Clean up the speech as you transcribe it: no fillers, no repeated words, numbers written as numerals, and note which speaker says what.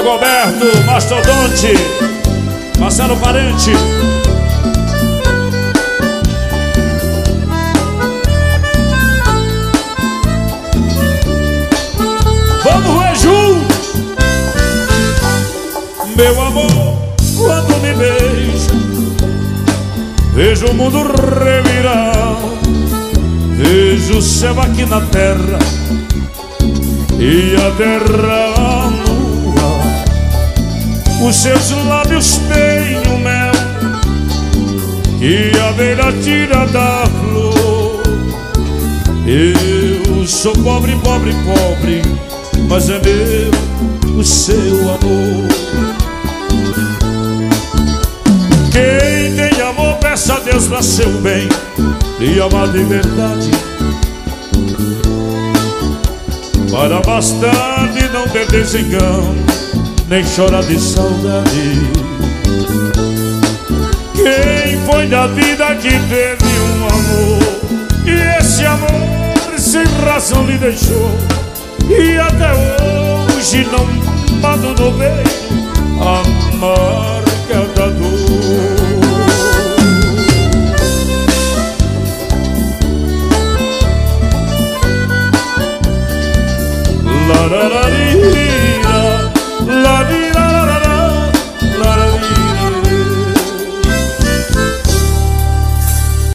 Speaker 1: Dagoberto, Mastodonte, Marcelo Parente. Vamos, Reju! Meu amor, quando me beija, vejo o mundo revirar, vejo o céu aqui na terra e a terra no ar. Os seus lábios têm o mel que a abelha tira da flor. Eu sou pobre, pobre, pobre, mas é meu o seu amor. Quem tem amor, peça a Deus pra seu bem e amar de verdade, para mais tarde não ter desengano, nem chorar de saudade. Quem foi da vida que teve um amor e esse amor sem razão lhe deixou, e até hoje não manda no peito a marca da dor. Lararari.